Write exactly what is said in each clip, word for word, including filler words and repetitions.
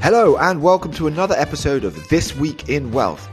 Hello and welcome to another episode of This Week in Wealth.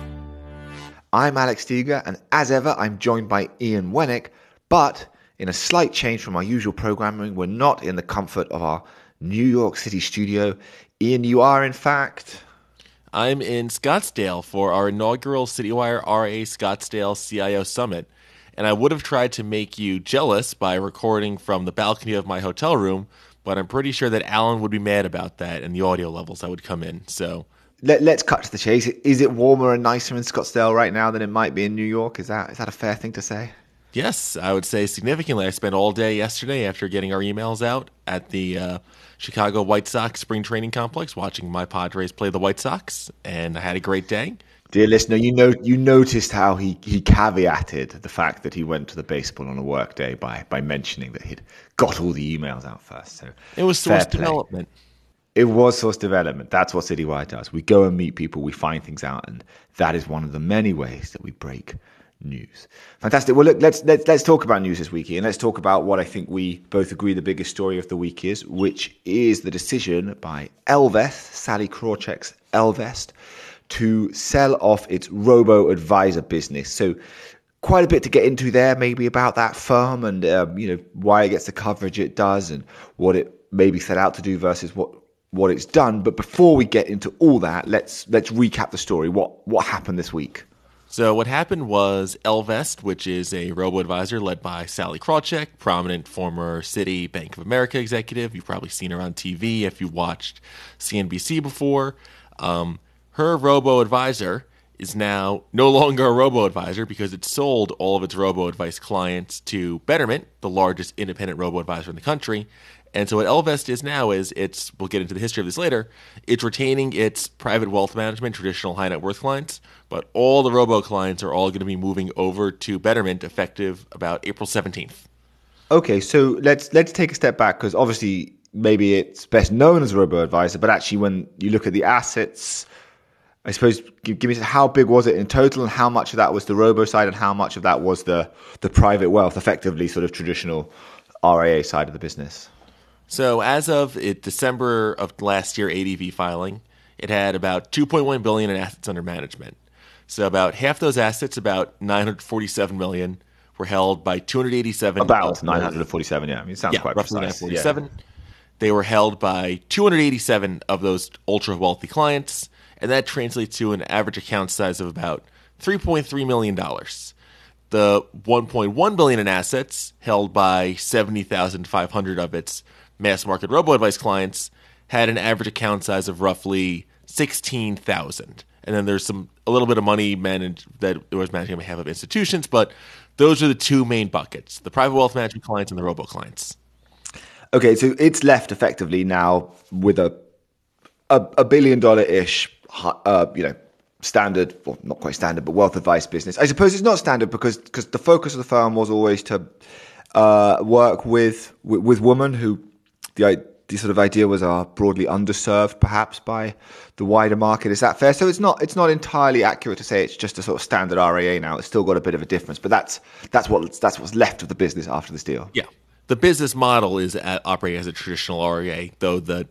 I'm Alex Steger, and as ever I'm joined by Ian Wennick, but in a slight change from our usual programming, we're not in the comfort of our New York City studio. Ian, you are in fact... I'm in Scottsdale for our inaugural CityWire R A Scottsdale C I O Summit, and I would have tried to make you jealous by recording from the balcony of my hotel room, but I'm pretty sure that Alan would be mad about that and the audio levels that would come in. So Let, let's cut to the chase. Is it warmer and nicer in Scottsdale right now than it might be in New York? Is that is that a fair thing to say? yes, I would say significantly. I spent all day yesterday after getting our emails out at the uh, Chicago White Sox spring training complex watching my Padres play the White Sox, and I had a great day. Dear listener, you know you noticed how he, he caveated the fact that he went to the baseball on a work day by by mentioning that he'd got all the emails out first. So It was fair source play. development. It was source development. That's what CityWire does. We go and meet people, we find things out, and that is one of the many ways that we break news. Fantastic. Well, look, let's let's let's talk about news this week, and let's talk about what I think we both agree the biggest story of the week is, which is the decision by Ellevest, Sally Krawcheck's Ellevest, to sell off its robo-advisor business. So quite a bit to get into there, maybe about that firm and um, you know why it gets the coverage it does and what it maybe set out to do versus what what it's done. But before we get into all that, let's let's recap the story. What what happened this week? So what happened was Ellevest, which is a robo-advisor led by Sally Krawcheck, prominent former Citi, Bank of America executive. You've probably seen her on T V if you watched C N B C before. Um, her robo-advisor is now no longer a robo-advisor because it sold all of its robo-advice clients to Betterment, the largest independent robo-advisor in the country. And so what Ellevest is now is it's, we'll get into the history of this later, it's retaining its private wealth management, traditional high net worth clients, but all the robo clients are all going to be moving over to Betterment effective about April seventeenth. Okay, so let's let's take a step back because obviously maybe it's best known as a robo-advisor, but actually when you look at the assets, I suppose, give, give me how big was it in total and how much of that was the robo side and how much of that was the, the private wealth, effectively sort of traditional R I A side of the business? So as of it, December of last year A D V filing, it had about two point one billion dollars in assets under management. So about half those assets, about nine hundred forty-seven million dollars, were held by two hundred eighty-seven. About nine hundred forty-seven, yeah. I mean, it sounds yeah, quite roughly precise. nine hundred forty-seven. Yeah. They were held by two hundred eighty-seven of those ultra-wealthy clients, and that translates to an average account size of about three point three million dollars. The one point one billion dollars in assets held by seventy thousand five hundred of its mass market robo-advice clients had an average account size of roughly sixteen thousand. And then there's some a little bit of money managed that it was managed on behalf of institutions, but those are the two main buckets, the private wealth management clients and the robo clients. Okay, so it's left effectively now with a a, a billion dollar ish, uh, you know, standard, well, not quite standard, but wealth advice business. I suppose it's not standard because because the focus of the firm was always to uh, work with, with with women who the the sort of idea was are broadly underserved, perhaps by the wider market. Is that fair? So it's not it's not entirely accurate to say it's just a sort of standard R I A now. It's still got a bit of a difference, but that's that's what that's what's left of the business after this deal. Yeah. The business model is at, operating as a traditional R I A, though the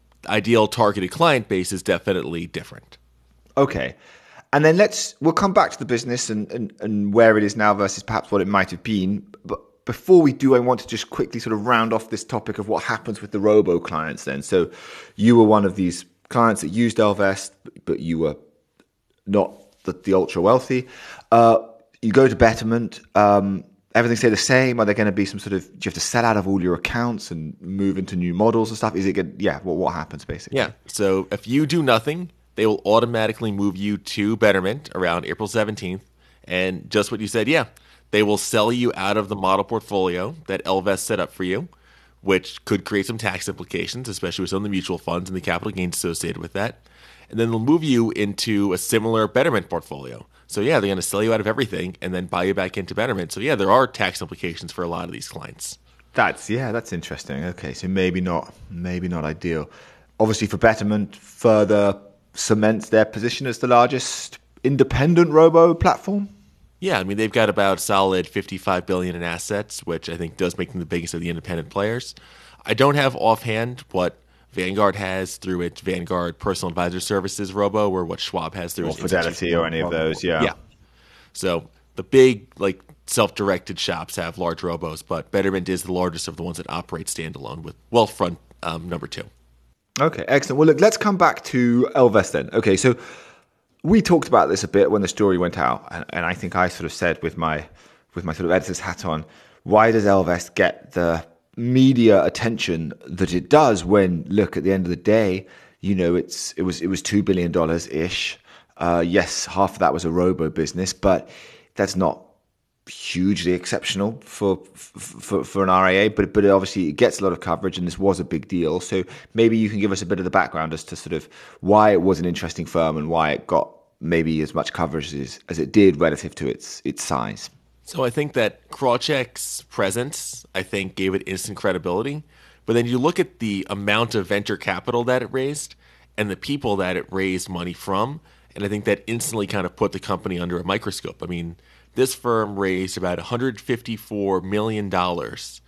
ideal targeted client base is definitely different. Okay. And then let's, we'll come back to the business and, and, and where it is now versus perhaps what it might have been. But before we do, I want to just quickly sort of round off this topic of what happens with the robo clients then. So you were one of these clients that used Ellevest, but you were not the, the ultra wealthy. Uh, you go to Betterment. Um, Everything stay the same? Are there going to be some sort of, do you have to sell out of all your accounts and move into new models and stuff? Is it good? Yeah. What, what happens basically? Yeah. So if you do nothing, they will automatically move you to Betterment around April seventeenth. And just what you said, yeah, they will sell you out of the model portfolio that Ellevest set up for you, which could create some tax implications, especially with some of the mutual funds and the capital gains associated with that. And then they'll move you into a similar Betterment portfolio. So yeah, they're going to sell you out of everything and then buy you back into Betterment. So yeah, there are tax implications for a lot of these clients. That's, yeah, that's interesting. Okay, so maybe not, maybe not ideal. Obviously for Betterment, further cements their position as the largest independent robo platform. Yeah, I mean, they've got about solid fifty-five billion dollars in assets, which I think does make them the biggest of the independent players. I don't have offhand what Vanguard has through its Vanguard Personal Advisor Services robo, or what Schwab has through Or its Fidelity or any of those, yeah. Yeah. So the big, like, self-directed shops have large robos, but Betterment is the largest of the ones that operate standalone, with Wealthfront um, number two. Okay, excellent. Well, look, let's come back to Ellevest then. Okay, so we talked about this a bit when the story went out, and, and I think I sort of said with my with my sort of editor's hat on, why does Ellevest get the media attention that it does when, look, at the end of the day, you know, it's it was it was two billion dollars ish. Uh, yes, half of that was a robo business, but that's not hugely exceptional for for for an R I A. But but obviously it gets a lot of coverage, and this was a big deal. So maybe you can give us a bit of the background as to sort of why it was an interesting firm and why it got maybe as much coverage as, as it did relative to its its size. So I think that Krawcheck's presence, I think, gave it instant credibility. But then you look at the amount of venture capital that it raised and the people that it raised money from, and I think that instantly kind of put the company under a microscope. I mean, this firm raised about one hundred fifty-four million dollars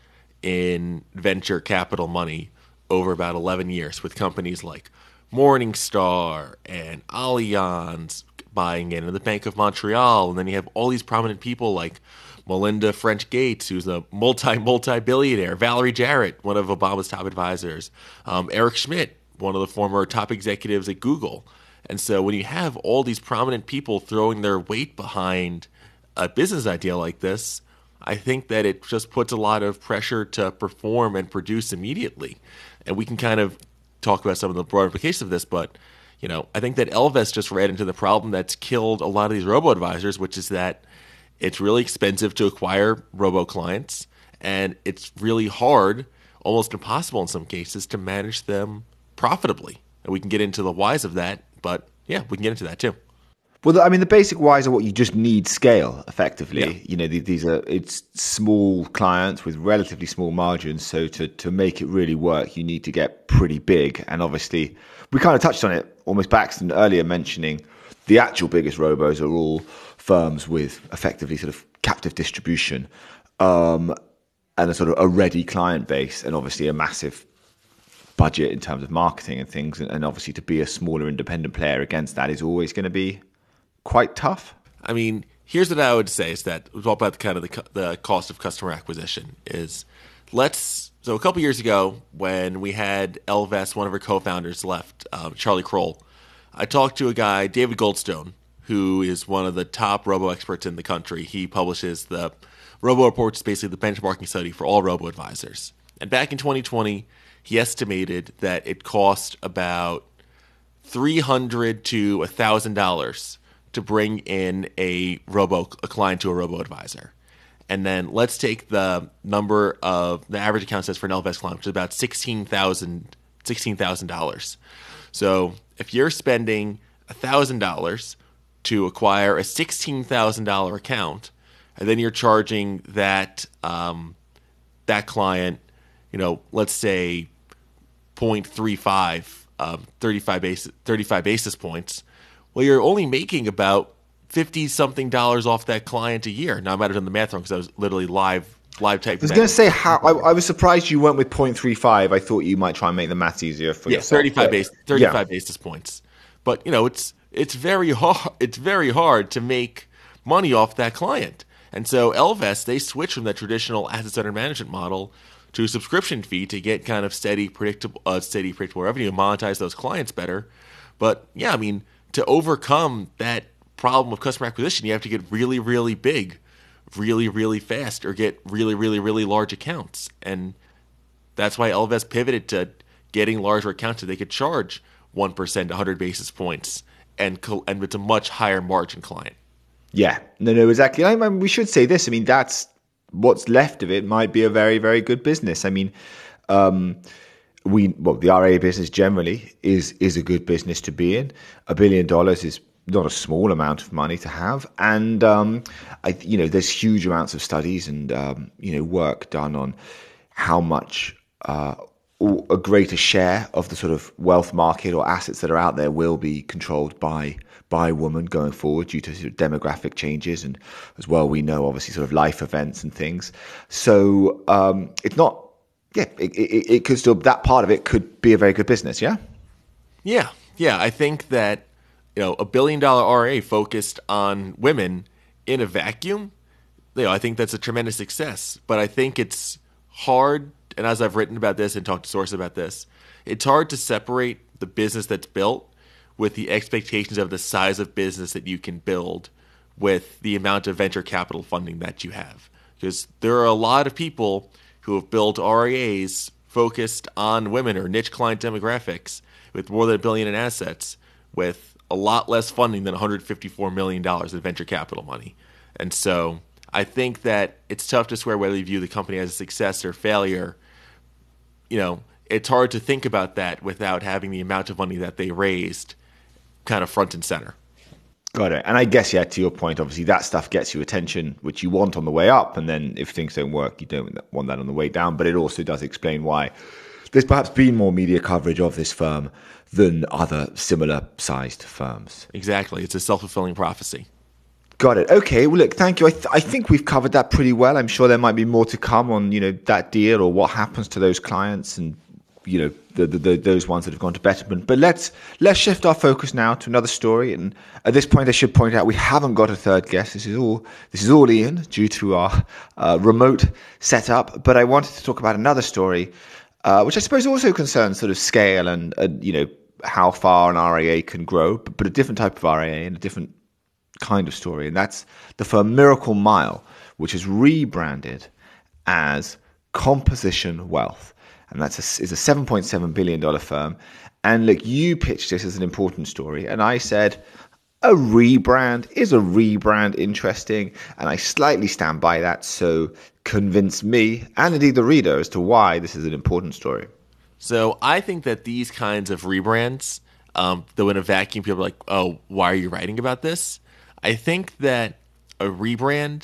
in venture capital money over about eleven years, with companies like Morningstar and Allianz buying in, and the Bank of Montreal. And then you have all these prominent people like Melinda French Gates, who's a multi, multi-billionaire, Valerie Jarrett, one of Obama's top advisors, um, Eric Schmidt, one of the former top executives at Google. And so when you have all these prominent people throwing their weight behind a business idea like this, I think that it just puts a lot of pressure to perform and produce immediately. And we can kind of talk about some of the broader implications of this, but you know, I think that Ellevest just ran into the problem that's killed a lot of these robo-advisors, which is that it's really expensive to acquire robo-clients, and it's really hard, almost impossible in some cases, to manage them profitably. And we can get into the whys of that, but yeah, we can get into that too. Well, I mean, the basic whys are what you just need scale, effectively. Yeah. You know, these are, it's small clients with relatively small margins. So to, to make it really work, you need to get pretty big. And obviously, we kind of touched on it almost by accident earlier, mentioning the actual biggest robos are all firms with effectively sort of captive distribution um, and a sort of a ready client base, and obviously a massive budget in terms of marketing and things. And obviously to be a smaller independent player against that is always going to be quite tough. I mean, here's what I would say is that we talk about the kind of the, the cost of customer acquisition is let's, so a couple years ago when we had Ellevest, one of her co-founders left, um, Charlie Kroll, I talked to a guy, David Goldstone, who is one of the top robo experts in the country. He publishes the Robo Report, which is basically the benchmarking study for all robo advisors. And back in twenty twenty, he estimated that it cost about three hundred to one thousand dollars to bring in a robo a client to a robo advisor. And then let's take the number of the average account size for an Ellevest client, which is about sixteen thousand dollars. So if you're spending one thousand dollars to acquire a sixteen thousand dollars account, and then you're charging that um, that client, you know, let's say zero point three five, um, thirty-five basis, thirty-five basis points, well, you're only making about fifty-something dollars off that client a year. Now, I might have done the math wrong because I was literally live live typing. I was going to say, how I, I was surprised you went with zero point three five. I thought you might try and make the maths easier for yeah, yourself. thirty-five, base, thirty-five yeah. basis basis points. But, you know, it's it's very hard. It's very hard to make money off that client. And so Ellevest, they switched from that traditional assets under management model to a subscription fee to get kind of steady, predictable, uh, steady, predictable revenue and monetize those clients better. But yeah, I mean, to overcome that problem of customer acquisition, you have to get really, really big, really, really fast, or get really, really, really large accounts. And that's why Ellevest pivoted to getting larger accounts so they could charge one percent, one hundred basis points, and and it's a much higher margin client. Yeah, no, no, exactly. I mean, we should say this. I mean, that's what's left of it might be a very, very good business. I mean, um, we well, the R I A business generally is is a good business to be in. A billion dollars is not a small amount of money to have, and um, I, you know, there's huge amounts of studies and um, you know, work done on how much uh, a greater share of the sort of wealth market or assets that are out there will be controlled by by women going forward due to sort of demographic changes, and as well we know obviously sort of life events and things. So um, it's not yeah, it, it, it could still, that part of it could be a very good business, yeah? Yeah, yeah. I think that, you know, a billion dollar R I A focused on women in a vacuum, you know, I think that's a tremendous success. But I think it's hard, and as I've written about this and talked to sources about this, it's hard to separate the business that's built with the expectations of the size of business that you can build with the amount of venture capital funding that you have. Because there are a lot of people who have built R I As focused on women or niche client demographics with more than a billion in assets with a lot less funding than one hundred fifty-four million dollars in venture capital money. And so I think that it's tough to swear whether you view the company as a success or failure. You know, it's hard to think about that without having the amount of money that they raised kind of front and center. Got it. And I guess, yeah, to your point, obviously that stuff gets you attention, which you want on the way up. And then if things don't work, you don't want that on the way down. But it also does explain why there's perhaps been more media coverage of this firm than other similar sized firms. Exactly. It's a self-fulfilling prophecy. Got it. Okay. Well, look, thank you. I, th- I think we've covered that pretty well. I'm sure there might be more to come on, you know, that deal or what happens to those clients and, you know, the, the, the, those ones that have gone to Betterment. But let's let's shift our focus now to another story. And at this point, I should point out we haven't got a third guest. This is all this is all Ian due to our uh, remote setup. But I wanted to talk about another story, uh, which I suppose also concerns sort of scale and, uh, you know, how far an R I A can grow, but, but a different type of R I A and a different kind of story. And that's the firm Miracle Mile, which is rebranded as Composition Wealth. And that's a, is a seven point seven billion dollars firm. And look, you pitched this as an important story. And I said, a rebrand, is a rebrand interesting? And I slightly stand by that. So convince me and indeed the reader as to why this is an important story. So I think that these kinds of rebrands, um, though in a vacuum, people are like, oh, why are you writing about this? I think that a rebrand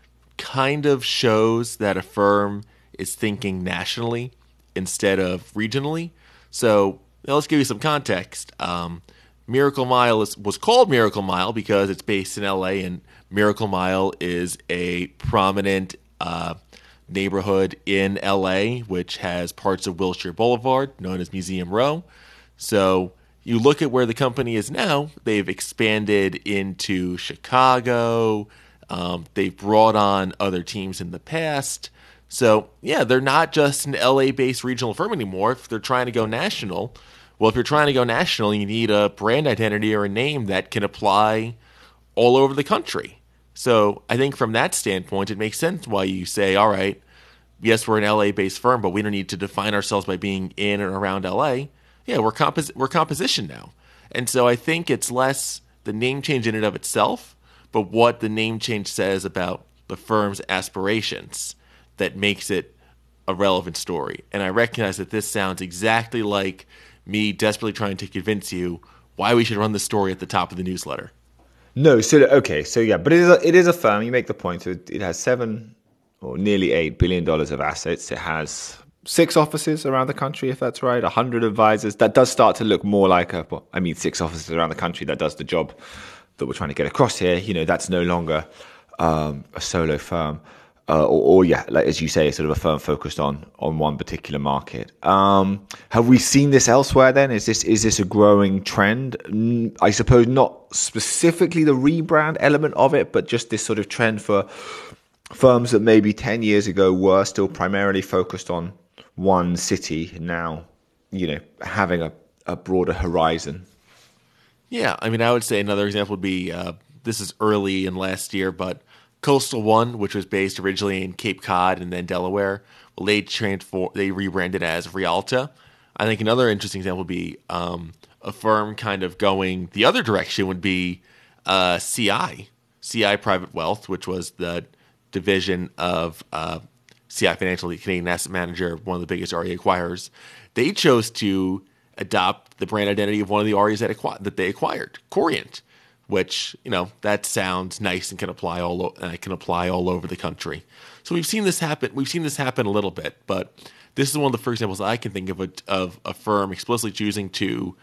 kind of shows that a firm is thinking nationally instead of regionally. So now let's give you some context. Um, Miracle Mile is, was called Miracle Mile because it's based in L A, and Miracle Mile is a prominent uh, neighborhood in L A, which has parts of Wilshire Boulevard, known as Museum Row. So you look at where the company is now, they've expanded into Chicago. Um, they've brought on other teams in the past. So, yeah, they're not just an L A-based regional firm anymore. If they're trying to go national, well, if you're trying to go national, you need a brand identity or a name that can apply all over the country. So I think from that standpoint, it makes sense why you say, all right, yes, we're an L A-based firm, but we don't need to define ourselves by being in and around L A. Yeah, we're compos- we're composition now. And so I think it's less the name change in and of itself, but what the name change says about the firm's aspirations that makes it a relevant story. And I recognize that this sounds exactly like me desperately trying to convince you why we should run the story at the top of the newsletter. No, so okay, so yeah, but it is a, it is a firm. You make the point. So it has seven or nearly eight billion dollars of assets. It has six offices around the country, if that's right. A hundred advisors. That does start to look more like a. Well, I mean, six offices around the country. That does the job that we're trying to get across here. You know, that's no longer um, a solo firm. Uh, or, or yeah, like as you say, sort of a firm focused on on one particular market. Um, have we seen this elsewhere? Then is this is this a growing trend? I suppose not specifically the rebrand element of it, but just this sort of trend for firms that maybe ten years ago were still primarily focused on one city, now, you know, having a, a broader horizon. Yeah, I mean, I would say another example would be uh, this is early in last year, but Coastal One, which was based originally in Cape Cod and then Delaware, well, they transform, they rebranded as Rialta. I think another interesting example would be um, a firm kind of going the other direction would be uh, C I, C I Private Wealth, which was the division of uh, C I Financial, the Canadian Asset Manager, one of the biggest R I A acquirers. They chose to adopt the brand identity of one of the R I As that, acqu- that they acquired, Corient, which, you know, that sounds nice and can apply all uh, can apply all over the country. So we've seen this happen. We've seen this happen a little bit, but this is one of the first examples I can think of a, of a firm explicitly choosing to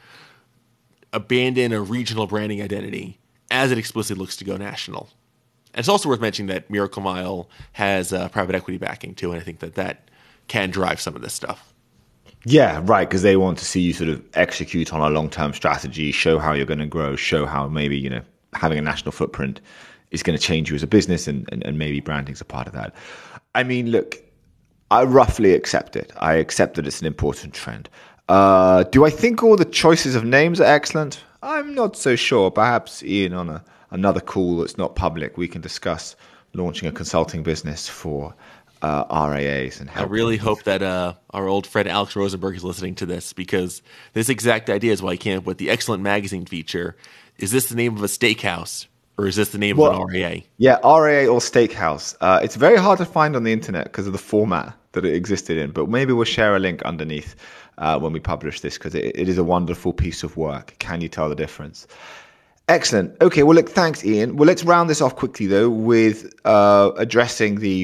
abandon a regional branding identity as it explicitly looks to go national. And it's also worth mentioning that Miracle Mile has uh, private equity backing too, and I think that that can drive some of this stuff. Yeah, right, because they want to see you sort of execute on a long-term strategy, show how you're going to grow, show how maybe, you know, having a national footprint is going to change you as a business, and, and, and maybe branding's a part of that. I mean, look, I roughly accept it. I accept that it's an important trend. Uh, do I think all the choices of names are excellent? I'm not so sure. Perhaps, Ian, on a, another call that's not public, we can discuss launching a consulting business for uh, R A As. And I really hope that uh, our old friend Alex Rosenberg is listening to this, because this exact idea is why I came up with the Excellent Magazine feature. Is this the name of a steakhouse, or is this the name well, of an R A A? Yeah, R A A or steakhouse. Uh, it's very hard to find on the internet because of the format that it existed in, but maybe we'll share a link underneath uh, when we publish this, because it, it is a wonderful piece of work. Can you tell the difference? Excellent. Okay, well, look, thanks, Ian. Well, let's round this off quickly, though, with uh, addressing the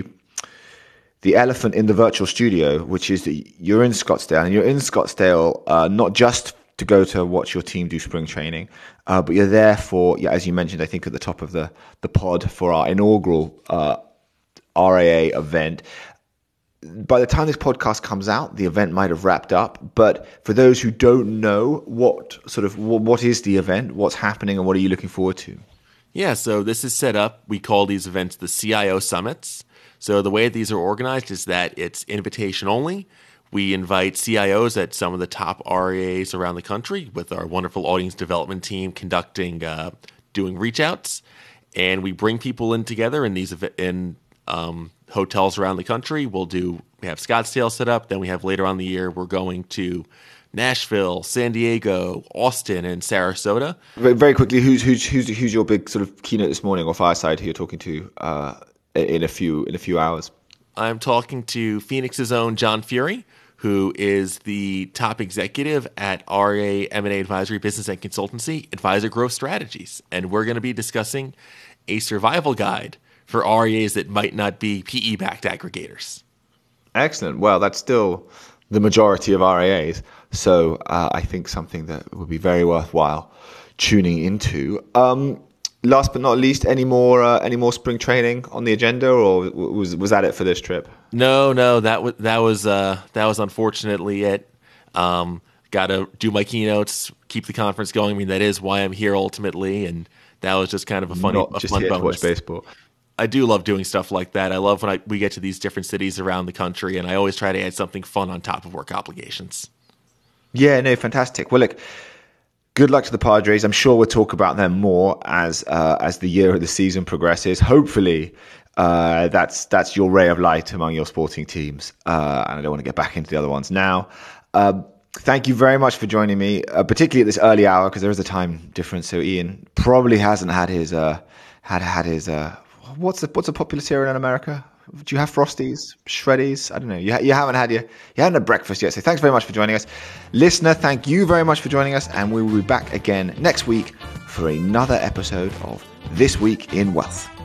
the elephant in the virtual studio, which is that you're in Scottsdale, and you're in Scottsdale uh, not just to go to watch your team do spring training, uh, but you're there for, yeah, as you mentioned, I think at the top of the, the pod, for our inaugural uh, R A A event. By the time this podcast comes out, the event might have wrapped up. But for those who don't know, what sort of what is the event, what's happening, and what are you looking forward to? Yeah, so this is set up. We call these events the C I O Summits. So the way these are organized is that it's invitation only. We invite C I Os at some of the top R A As around the country, with our wonderful audience development team conducting, uh, doing reach outs, and we bring people in together in these in um, hotels around the country. We'll do we have Scottsdale set up. Then we have later on in the year we're going to Nashville, San Diego, Austin, and Sarasota. Very, very quickly, who's who's who's who's your big sort of keynote this morning, or fireside who you're talking to uh, in a few in a few hours? I'm talking to Phoenix's own John Fury, who is the top executive at R A A M and A Advisory Business and Consultancy, Advisor Growth Strategies. And we're going to be discussing a survival guide for R A As that might not be P E-backed aggregators. Excellent. Well, that's still the majority of R A As. So uh, I think something that would be very worthwhile tuning into. Um, last but not least, any more uh, any more spring training on the agenda, or was was that it for this trip? No, no, that was that was uh, that was unfortunately it. Um, Got to do my keynotes, keep the conference going. I mean, that is why I'm here ultimately, and that was just kind of a funny, Not a just fun here bonus. to watch baseball. I do love doing stuff like that. I love when I, we get to these different cities around the country, and I always try to add something fun on top of work obligations. Yeah, no, fantastic. Well, look, good luck to the Padres. I'm sure we'll talk about them more as uh, as the year of the season progresses. Hopefully, uh, that's that's your ray of light among your sporting teams. Uh, and I don't want to get back into the other ones now. Uh, thank you very much for joining me, uh, particularly at this early hour, because there is a time difference. So Ian probably hasn't had his uh, had had his uh, what's the what's a popular cereal in America? Do you have Frosties, Shreddies? I don't know. You, ha- you haven't had your, you haven't had breakfast yet. So thanks very much for joining us. Listener, thank you very much for joining us. And we will be back again next week for another episode of This Week in Wealth.